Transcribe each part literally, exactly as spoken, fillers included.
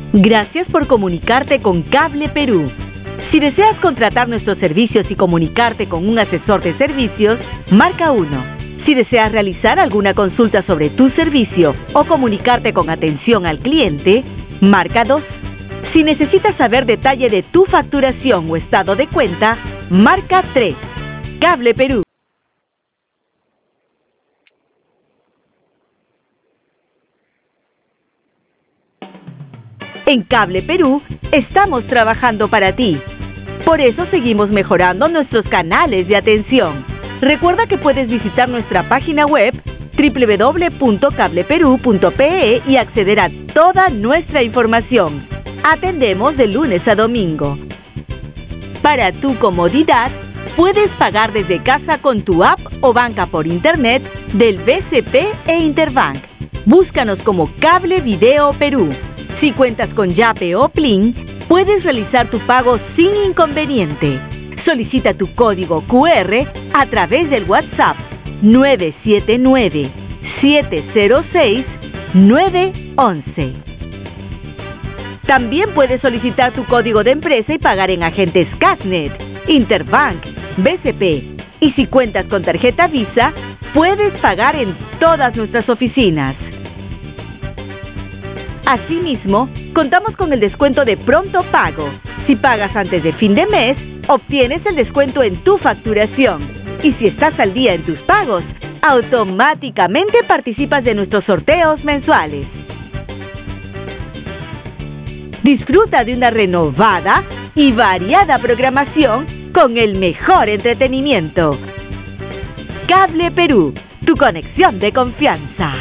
Gracias por comunicarte con Cable Perú. Si deseas contratar nuestros servicios y comunicarte con un asesor de servicios, marca uno. Si deseas realizar alguna consulta sobre tu servicio o comunicarte con atención al cliente, marca dos. Si necesitas saber detalle de tu facturación o estado de cuenta, marca tres. Cable Perú. En Cable Perú estamos trabajando para ti. Por eso seguimos mejorando nuestros canales de atención. Recuerda que puedes visitar nuestra página web doble u doble u doble u punto cable perú punto pe e y acceder a toda nuestra información. Atendemos de lunes a domingo. Para tu comodidad, puedes pagar desde casa con tu app o banca por internet del B C P e Interbank. Búscanos como Cable Video Perú. Si cuentas con Yape o Plin, puedes realizar tu pago sin inconveniente. Solicita tu código cu erre a través del WhatsApp nueve siete nueve, siete cero seis, nueve once. También puedes solicitar tu código de empresa y pagar en agentes Casnet, Interbank, B C P. Y si cuentas con tarjeta Visa, puedes pagar en todas nuestras oficinas. Asimismo, contamos con el descuento de pronto pago. Si pagas antes de fin de mes, obtienes el descuento en tu facturación. Y si estás al día en tus pagos, automáticamente participas de nuestros sorteos mensuales. Disfruta de una renovada y variada programación con el mejor entretenimiento. Cable Perú, tu conexión de confianza.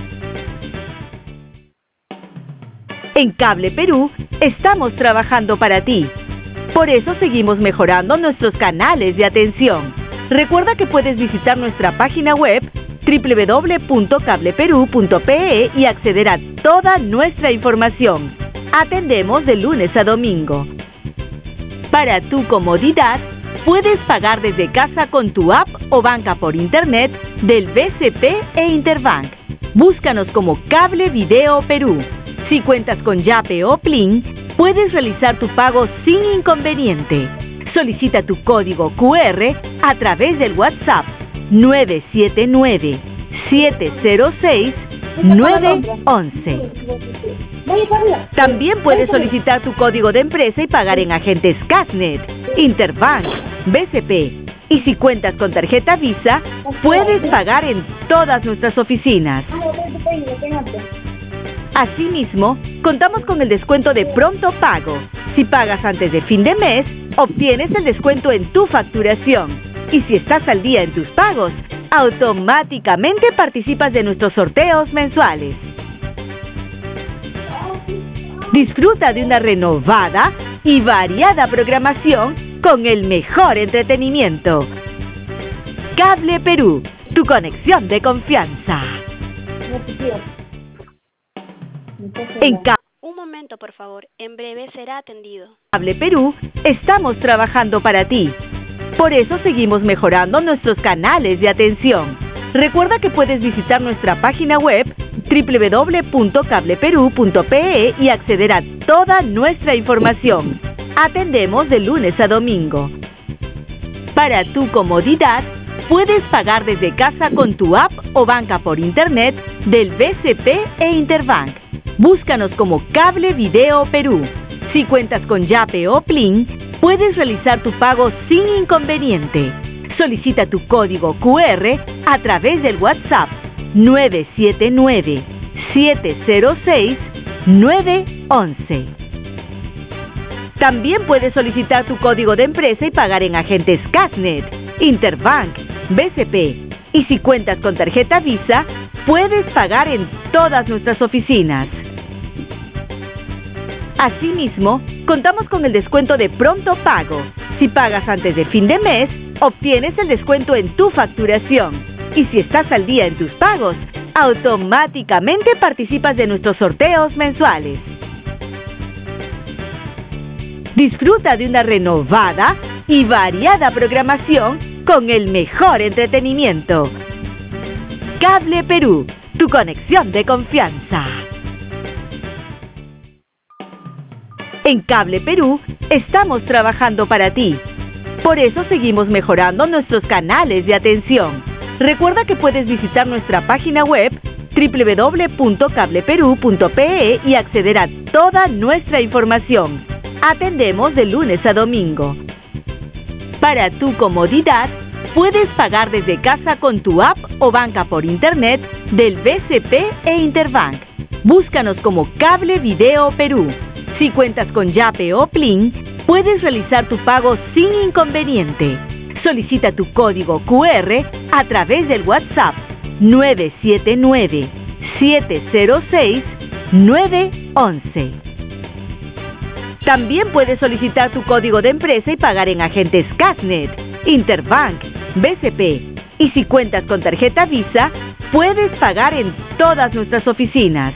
En Cable Perú estamos trabajando para ti. Por eso seguimos mejorando nuestros canales de atención. Recuerda que puedes visitar nuestra página web doble u doble u doble u punto cable perú punto pe e y acceder a toda nuestra información. Atendemos de lunes a domingo. Para tu comodidad, puedes pagar desde casa con tu app o banca por internet del B C P e Interbank. Búscanos como Cable Video Perú. Si cuentas con Yape o Plin, puedes realizar tu pago sin inconveniente. Solicita tu código cu erre a través del WhatsApp nueve siete nueve, siete cero seis, nueve once. También puedes solicitar tu código de empresa y pagar en agentes Casnet, Interbank, B C P. Y si cuentas con tarjeta Visa, puedes pagar en todas nuestras oficinas. Asimismo, contamos con el descuento de pronto pago. Si pagas antes de fin de mes, obtienes el descuento en tu facturación. Y si estás al día en tus pagos, automáticamente participas de nuestros sorteos mensuales. Disfruta de una renovada y variada programación con el mejor entretenimiento. Cable Perú, tu conexión de confianza. En Ca- Un momento, por favor. En breve será atendido. Cable Perú estamos trabajando para ti. Por eso seguimos mejorando nuestros canales de atención. Recuerda que puedes visitar nuestra página web doble u doble u doble u punto cable perú punto pe e y acceder a toda nuestra información. Atendemos de lunes a domingo. Para tu comodidad, puedes pagar desde casa con tu app o banca por internet del B C P e Interbank. Búscanos como Cable Video Perú. Si cuentas con Yape o Plin, puedes realizar tu pago sin inconveniente. Solicita tu código cu erre a través del WhatsApp nueve siete nueve, siete cero seis, nueve once. También puedes solicitar tu código de empresa y pagar en agentes Casnet, Interbank, B C P. Y si cuentas con tarjeta Visa, puedes pagar en todas nuestras oficinas. Asimismo, contamos con el descuento de pronto pago. Si pagas antes de fin de mes, obtienes el descuento en tu facturación. Y si estás al día en tus pagos, automáticamente participas de nuestros sorteos mensuales. Disfruta de una renovada y variada programación con el mejor entretenimiento. Cable Perú, tu conexión de confianza. En Cable Perú estamos trabajando para ti. Por eso seguimos mejorando nuestros canales de atención. Recuerda que puedes visitar nuestra página web doble u doble u doble u punto cable perú punto pe e y acceder a toda nuestra información. Atendemos de lunes a domingo. Para tu comodidad, puedes pagar desde casa con tu app o banca por internet del B C P e Interbank. Búscanos como Cable Video Perú. Si cuentas con Yape o Plin, puedes realizar tu pago sin inconveniente. Solicita tu código cu erre a través del WhatsApp nueve siete nueve, siete cero seis, nueve uno uno. También puedes solicitar tu código de empresa y pagar en agentes Casnet, Interbank, B C P. Y si cuentas con tarjeta Visa, puedes pagar en todas nuestras oficinas.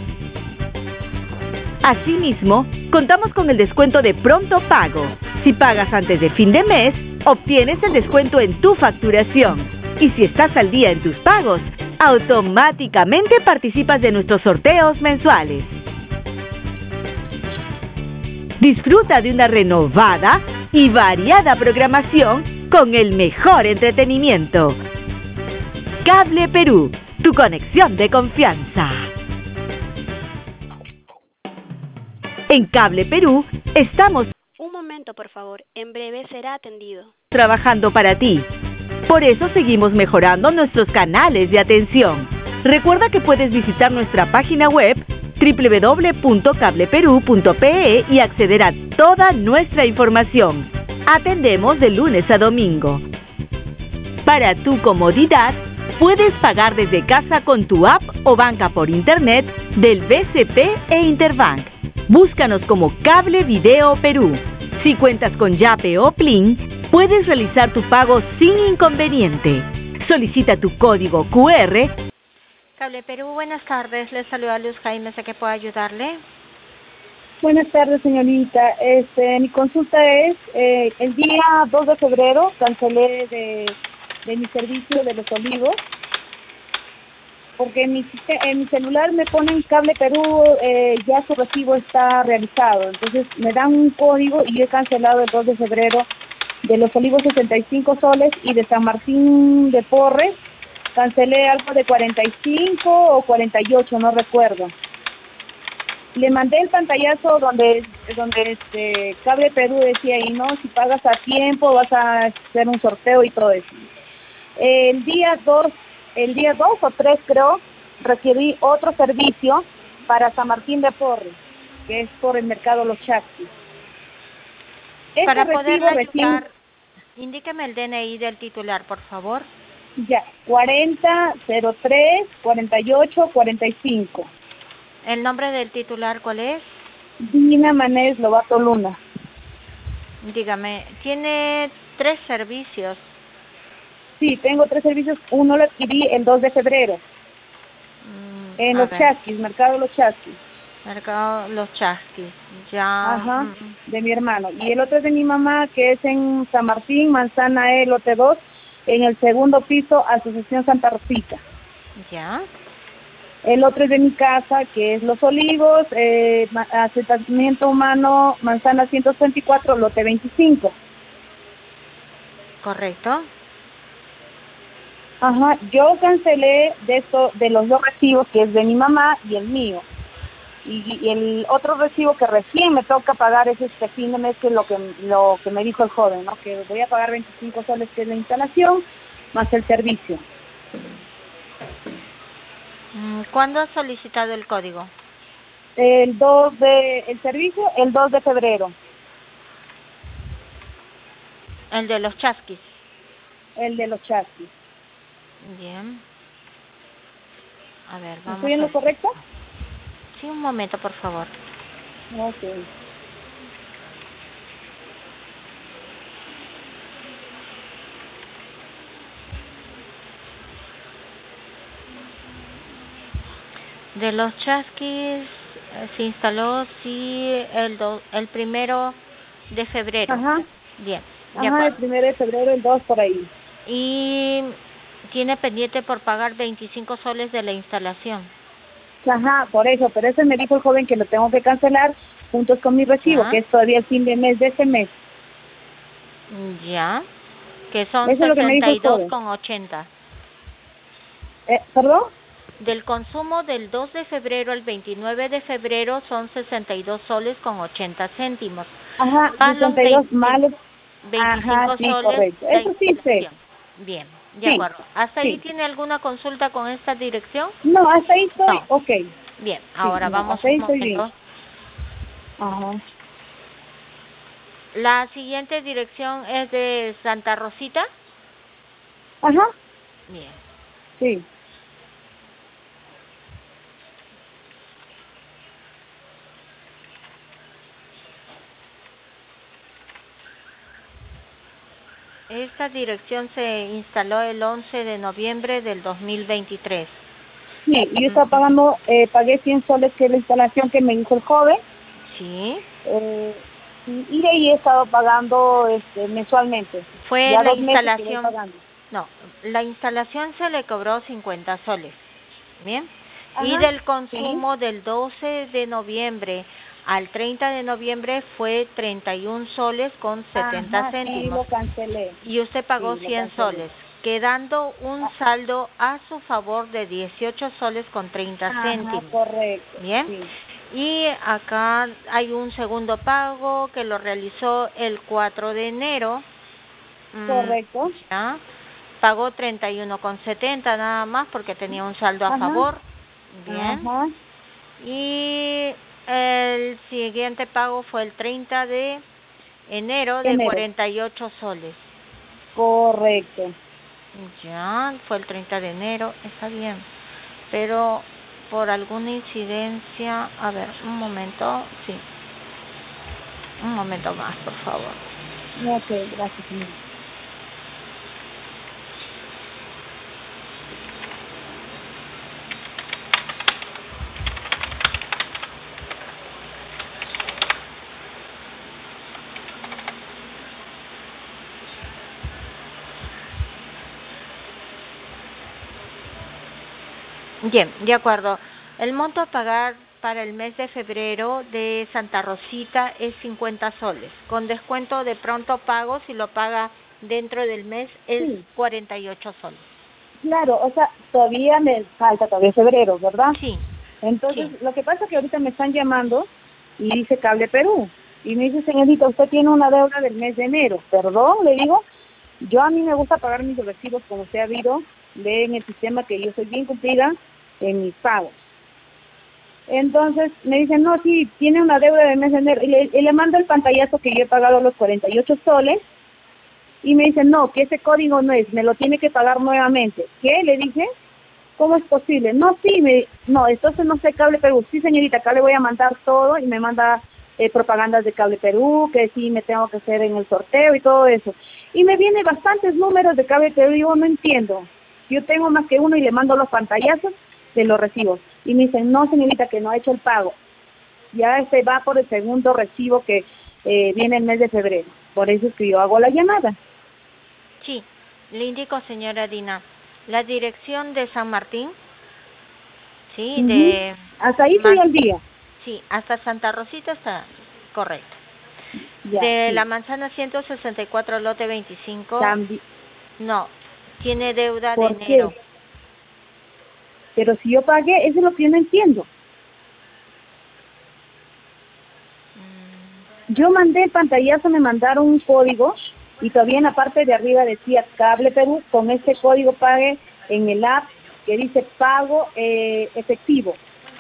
Asimismo, contamos con el descuento de pronto pago. Si pagas antes de fin de mes, obtienes el descuento en tu facturación. Y si estás al día en tus pagos, automáticamente participas de nuestros sorteos mensuales. Disfruta de una renovada y variada programación con el mejor entretenimiento. Cable Perú, tu conexión de confianza. En Cable Perú estamos Un momento, por favor. En breve será atendido. trabajando para ti. Por eso seguimos mejorando nuestros canales de atención. Recuerda que puedes visitar nuestra página web doble u doble u doble u punto cable perú punto pe e y acceder a toda nuestra información. Atendemos de lunes a domingo. Para tu comodidad, puedes pagar desde casa con tu app o banca por internet del B C P e Interbank. Búscanos como Cable Video Perú. Si cuentas con Yape o Plin, puedes realizar tu pago sin inconveniente. Solicita tu código cu erre. Cable Perú, buenas tardes. Les saluda Luz Jaime, ¿sé que puedo ayudarle? Buenas tardes, señorita. Este, mi consulta es, eh, el día dos de febrero cancelé de, de mi servicio de Los Olivos, porque en mi, en mi celular me ponen Cable Perú, eh, ya su recibo está realizado. Entonces me dan un código y yo he cancelado el dos de febrero de Los Olivos sesenta y cinco soles y de San Martín de Porres cancelé algo de cuarenta y cinco o cuarenta y ocho, no recuerdo. Le mandé el pantallazo donde donde este Cable Perú decía ahí, ¿no? Si pagas a tiempo vas a hacer un sorteo y todo eso. El día dos, el día dos o tres creo, recibí otro servicio para San Martín de Porres, que es por el mercado Los Chasquis. Para poder ayudar, indíqueme el D N I del titular, por favor. Ya, cuarenta, cero tres, cuarenta y ocho, cuarenta y cinco. ¿El nombre del titular cuál es? Dina Manés Lobato Luna. Dígame, tiene tres servicios. Sí, tengo tres servicios. Uno lo adquirí el dos de febrero. Mm, en Los Chasquis, Mercado Los Chasquis. Mercado Los Chasquis, ya. Ajá, Mm. de mi hermano. Y el otro es de mi mamá, que es en San Martín, Manzana E, lote dos, en el segundo piso, Asociación Santa Rosita. Ya. El otro es de mi casa, que es Los Olivos, eh, asentamiento humano, Manzana ciento veinticuatro, lote veinticinco. Correcto. Ajá, yo cancelé de esto, de los dos recibos, que es de mi mamá y el mío. Y, y el otro recibo que recién me toca pagar es este fin de mes, que es lo que, lo que me dijo el joven, ¿no? Que voy a pagar veinticinco soles, que es la instalación, más el servicio. ¿Cuándo has solicitado el código? El dos de, el servicio, el dos de febrero. El de Los Chasquis. El de Los Chasquis. Bien. A ver, vamos. ¿Estoy en lo a... correcto? Sí, un momento, por favor. Ok. De Los Chasquis eh, se instaló, sí, el do, el primero de febrero. Ajá. Bien. Ajá, el primero de febrero, el dos por ahí. Y tiene pendiente por pagar veinticinco soles de la instalación. Ajá, por eso, pero ese me dijo el joven que lo tengo que cancelar juntos con mi recibo, ¿Ya? que es todavía el fin de mes de ese mes. Ya, que son Eso es lo que me dijo sesenta el y dos joven. con ochenta. Eh, ¿Perdón? Del consumo del dos de febrero al veintinueve de febrero son sesenta y dos soles con ochenta céntimos. Ajá, Más los sesenta y dos malos. veinticinco Ajá, sí, soles correcto. la Eso sí sé. instalación. Bien, de Sí, acuerdo. ¿Hasta ahí sí. tiene alguna consulta con esta dirección? No, hasta ahí estoy, No. ok. Bien, Sí, ahora no, vamos hasta ahí un estoy bien. momento. Ajá. La siguiente dirección es de Santa Rosita. Ajá, Bien. sí. Esta dirección se instaló el once de noviembre del dos mil veintitrés. Sí, yo estaba pagando, eh, pagué cien soles, que es la instalación que me hizo el joven. Sí. Eh, y, y de ahí he estado pagando este, mensualmente. Fue Ya la dos meses que voy instalación, pagando. no, la instalación se le cobró cincuenta soles. Bien. Y Ajá, del sí. consumo del doce de noviembre al treinta de noviembre fue treinta y un soles con setenta Ajá, sí, céntimos. lo cancelé. Y usted pagó Sí, lo cien cancelé. soles, quedando un Ah, saldo a su favor de dieciocho soles con treinta ajá, céntimos. correcto. Bien. Sí. Y acá hay un segundo pago que lo realizó el cuatro de enero. Mm, Correcto. ya. Pagó treinta y uno con setenta nada más porque tenía un saldo a Ajá. favor. Bien. Ajá. Y el siguiente pago fue el treinta de enero de Enero. cuarenta y ocho soles. Correcto. Ya, fue el treinta de enero, está bien. Pero por alguna incidencia, a ver, un momento, sí. Un momento más, por favor. Ok, gracias, señor. Bien, de acuerdo. El monto a pagar para el mes de febrero de Santa Rosita es cincuenta soles. Con descuento de pronto pago, si lo paga dentro del mes, es Sí. cuarenta y ocho soles. Claro, o sea, todavía me falta todavía febrero, ¿verdad? Sí. Entonces, Sí. lo que pasa es que ahorita me están llamando y dice Cable Perú. Y me dice, señorita, usted tiene una deuda del mes de enero. Perdón, le digo, yo a mí me gusta pagar mis recibos como usted ha habido, ve en el sistema que yo soy bien cumplida en mis pagos. Entonces me dicen, no, sí, tiene una deuda del mes de enero. Y le, y le mando el pantallazo que yo he pagado los cuarenta y ocho soles. Y me dicen, no, que ese código no es, me lo tiene que pagar nuevamente. ¿Qué? Le dije, ¿cómo es posible? No, sí, me, no, entonces no sé, Cable Perú. Sí, señorita, acá le voy a mandar todo y me manda eh, propagandas de Cable Perú, que sí me tengo que hacer en el sorteo y todo eso. Y me vienen bastantes números de Cable Perú y yo no entiendo. Yo tengo más que uno y le mando los pantallazos de los recibos. Y me dicen, no, señorita, que no ha hecho el pago. Ya este va por el segundo recibo que eh, viene el mes de febrero. Por eso es que yo hago la llamada. Sí, le indico, señora Dina, la dirección de San Martín, sí, Uh-huh. de... Hasta ahí estoy al día. Sí, hasta Santa Rosita está correcto. Ya, De sí. la manzana ciento sesenta y cuatro, lote veinticinco, Tambi- no, tiene deuda de ¿Por enero. qué? Pero si yo pagué, eso es lo que yo no entiendo. Mm, Yo mandé el pantallazo, me mandaron un código y todavía en la parte de arriba decía Cable Perú, con este código pague en el app que dice pago eh, efectivo.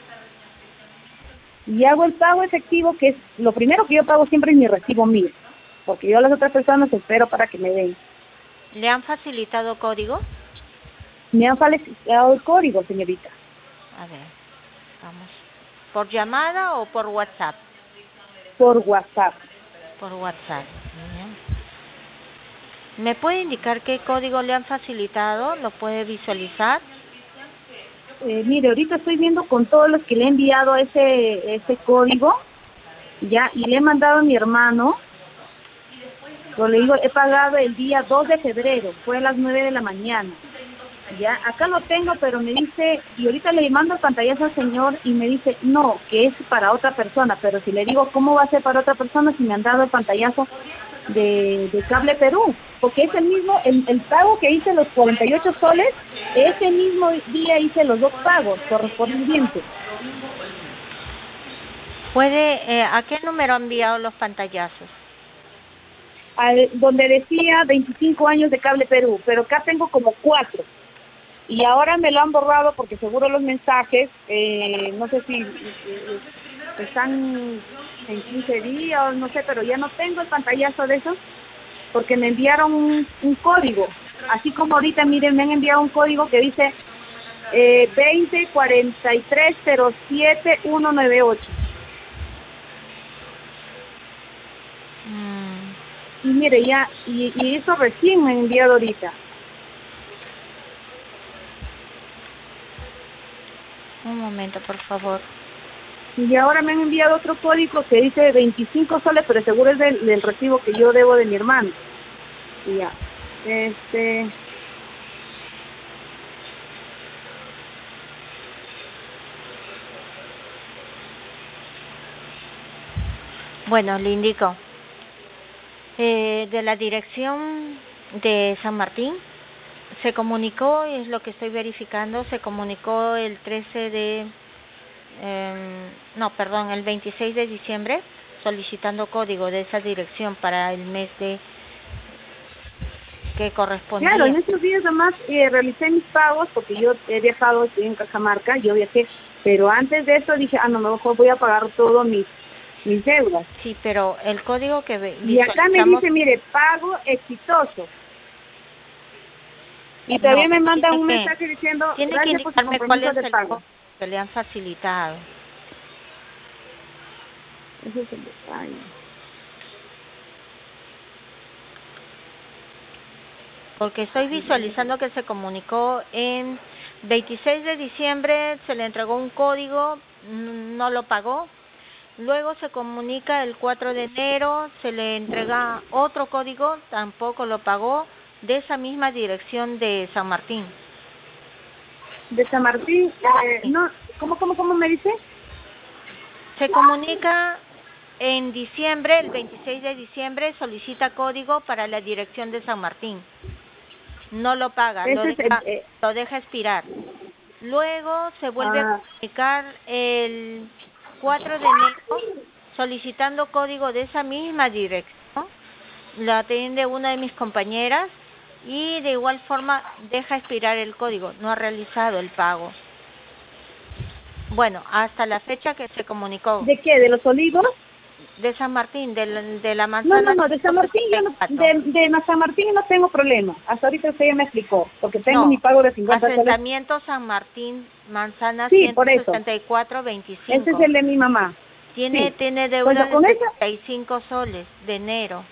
Y hago el pago efectivo, que es lo primero que yo pago siempre es mi recibo mío, porque yo a las otras personas espero para que me den. ¿Le han facilitado código? Me han facilitado el código, señorita, A ver, vamos. ¿Por llamada o por WhatsApp? por WhatsApp. Por WhatsApp. Bien. ¿Me puede indicar qué código le han facilitado? ¿Lo puede visualizar? Eh, mire, ahorita estoy viendo con todos los que le he enviado ese ese código, ya, y le he mandado a mi hermano. Yo le digo, he pagado el día dos de febrero, fue a las nueve de la mañana. Ya, acá lo tengo, pero me dice, y ahorita le mando el pantallazo al señor y me dice, no, que es para otra persona, pero si le digo, ¿cómo va a ser para otra persona si me han dado el pantallazo de, de Cable Perú? Porque es el mismo, el, el pago que hice los cuarenta y ocho soles, ese mismo día hice los dos pagos correspondientes. ¿Puede, eh, a qué número ha enviado los pantallazos? Al, donde decía veinticinco años de Cable Perú, pero acá tengo como cuatro. Y ahora me lo han borrado porque seguro los mensajes, eh, no sé si eh, están en quince días, no sé, pero ya no tengo el pantallazo de eso porque me enviaron un, un código. Así como ahorita, miren, me han enviado un código que dice eh, veinte cuarenta y tres cero siete uno nueve ocho. Mm. Y mire, ya, y, y eso recién me han enviado ahorita. Un momento, por favor. Y ahora me han enviado otro código que dice veinticinco soles, pero seguro es del, del recibo que yo debo de mi hermano. Y ya. Este... Bueno, le indico. Eh, de la dirección de San Martín se comunicó, es lo que estoy verificando, se comunicó el trece de, eh, no, perdón, el veintiséis de diciembre, solicitando código de esa dirección para el mes de que correspondía. Claro, en estos días además eh, realicé mis pagos porque yo he viajado, estoy en Cajamarca, yo viajé, pero antes de eso dije, ah, no, mejor voy a pagar todo mis mis deudas. Sí, pero el código que ve, y acá me dice, mire, pago exitoso. Y todavía no, me manda un que, mensaje diciendo, tiene gracias que por su indicarme compromiso cuál es de el pago. código que le han facilitado. Ese es el detalle. Porque estoy visualizando que se comunicó en veintiséis de diciembre, se le entregó un código, no lo pagó. Luego se comunica el cuatro de enero, se le entrega otro código, tampoco lo pagó, de esa misma dirección de San Martín. De San Martín, eh, no, ¿cómo, cómo, cómo me dice? Se comunica en diciembre, el veintiséis de diciembre, solicita código para la dirección de San Martín. No lo paga, lo deja, el, eh, lo deja expirar. Luego se vuelve ah. a comunicar el cuatro de enero solicitando código de esa misma dirección. Lo atiende una de mis compañeras y de igual forma deja expirar el código. No ha realizado el pago. Bueno, hasta la fecha que se comunicó. ¿De qué? ¿De los olivos? De San Martín, de la, de la manzana. No, no, no, de San Martín yo no, de, de San Martín no tengo problema. Hasta ahorita usted ya me explicó, porque tengo no, mi pago de cincuenta soles. Asentamiento San Martín, manzana sí, ciento sesenta y cuatro veinticinco. Ese es el de mi mamá. Tiene, sí. tiene deuda de sesenta y cinco soles de enero.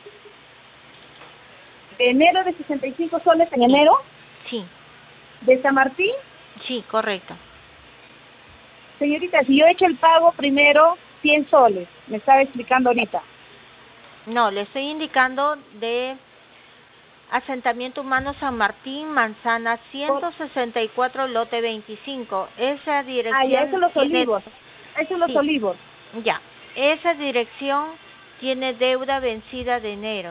¿De enero de sesenta y cinco soles en sí. enero? Sí. ¿De San Martín? Sí, correcto. Señorita, si yo he hecho el pago primero, cien soles, me estaba explicando ahorita. No, le estoy indicando de Asentamiento Humano San Martín, manzana ciento sesenta y cuatro, lote veinticinco. Esa dirección... Ah, ya, eso los tiene... olivos, eso los sí. olivos. Ya, esa dirección tiene deuda vencida de enero.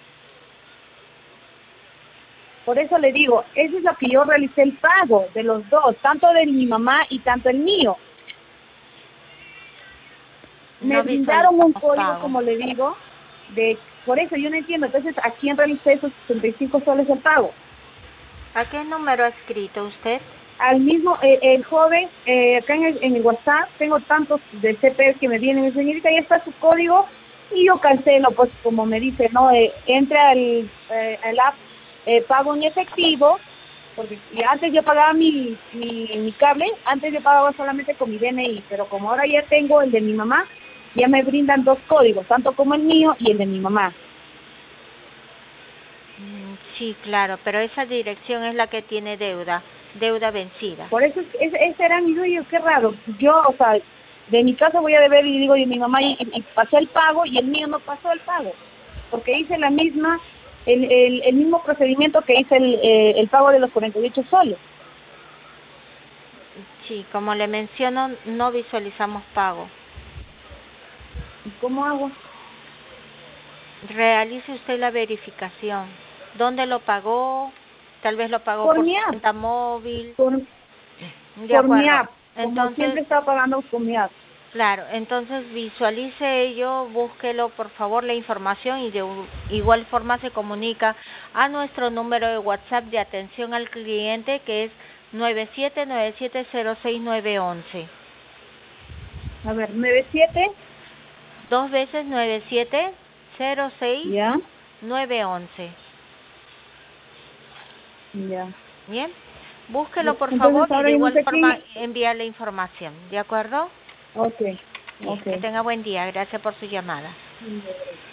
Por eso le digo, eso es lo que yo realicé el pago de los dos, tanto de mi mamá y tanto el mío. Me no brindaron un código, pago. Como le digo, de por eso yo no entiendo. Entonces, ¿a quién realicé esos sesenta y cinco soles el pago? ¿A qué número ha escrito usted? Al mismo, eh, el joven, eh, acá en el, en el WhatsApp, tengo tantos de C P que me vienen, señorita, ahí está su código, y yo cancelo, pues como me dice, no, eh, entra al eh, el app, eh, pago en efectivo, porque y antes yo pagaba mi, mi, mi cable, antes yo pagaba solamente con mi D N I, pero como ahora ya tengo el de mi mamá, ya me brindan dos códigos, tanto como el mío y el de mi mamá. Sí, claro, pero esa dirección es la que tiene deuda, deuda vencida. Por eso, ese, ese era mi dueño, qué raro. Yo, o sea, de mi casa voy a deber y digo, y mi mamá y, y pasó el pago y el mío no pasó el pago, porque hice la misma el, el, el mismo procedimiento que hice el, eh, el pago de los cuarenta y ocho soles. Sí, como le menciono, no visualizamos pago. ¿Y cómo hago? Realice usted la verificación. ¿Dónde lo pagó? Tal vez lo pagó Por por mi su app. cuenta móvil. Por, De por mi acuerdo. app. Como Entonces, siempre estaba pagando con mi app. claro, entonces visualice ello, búsquelo por favor la información y de u- igual forma se comunica a nuestro número de WhatsApp de atención al cliente que es nueve siete nueve siete cero seis nueve once. A ver, nueve siete. Dos veces nueve siete cero seis Ya, nueve once. ya. Bien, búsquelo por Entonces favor y ahora de yo no igual sé forma quién. envía la información, ¿de acuerdo? Ok, Bien, ok. que tenga buen día, gracias por su llamada. Mm.